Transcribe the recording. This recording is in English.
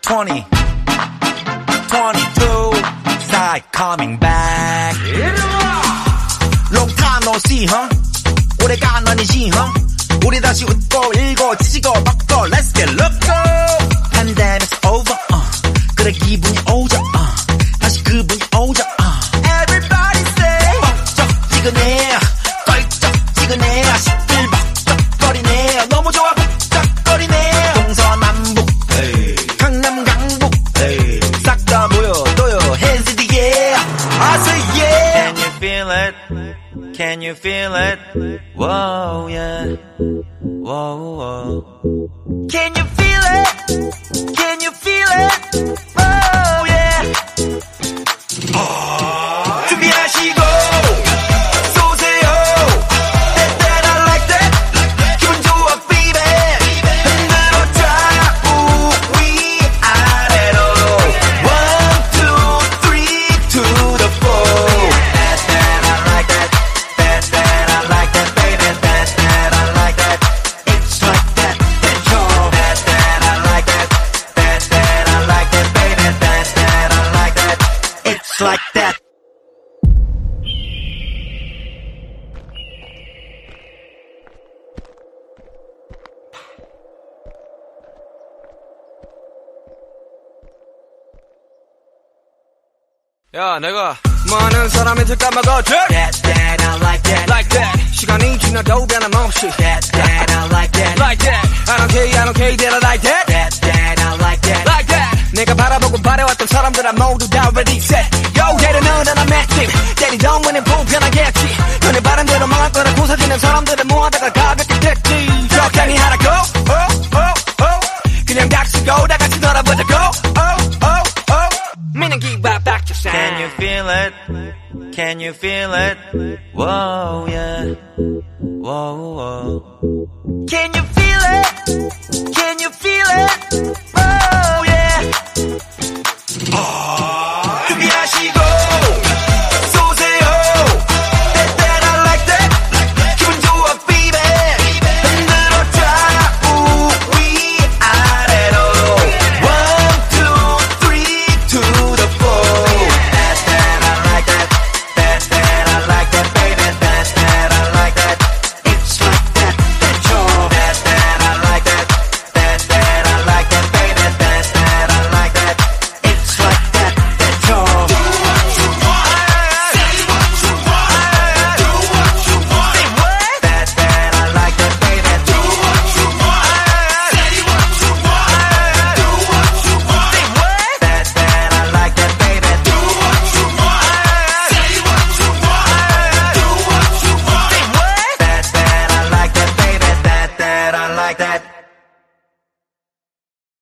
20, 22, start coming back. Long time no see, huh? 오래간 아니지, huh? 우리 다시 웃고 일고 지지고 뻗고 let's get loco. Pandemic's over, 그래 기분이 오죠, 다시 그분이 오죠, Everybody say 벅적지근해, 껄쩍지근해, 시끌벅적거리네, 너무 좋아 벅적거리네. 동서남북, 강남 강북, 싹 다 모여둬요, hands in the air. I say yeah. Can you feel it? Can you feel it? Whoa, yeah. Whoa, whoa. Can you feel it? Can you feel it? Oh, yeah. 준비하시고 쏘세요. That I like that. 기분 좋아, baby. 흔들어줘 우위 아래로. 1, 2, 3 to the 4. That I like that. That I like that, baby. That I like that. It's like that. That I like that. That I like that, baby. That I like that. It's like that. 야, 내가 많은 사람한테 까먹어 That I like that. Like that. 시간이 지나도 변함없이 That I like that. Like that. I don't care, that I like that. That I like that. Like that. 내가 바라보고 바래왔던 사람들아 모두 다 ready set. Yo, 때려 넣으라 나 맥팀. 때리던 문은 불편하겠지. 너네 바람대로 망할 거라 고사지는 사람들을 모아다가 가볍게 됐지. 적당히 하라고. 그냥 닥치고 다 같이 놀아보자고. Meaning give back to sound. Can you feel it? Can you feel it? Whoa, yeah. Whoa, whoa. Can you feel it? Can you feel it?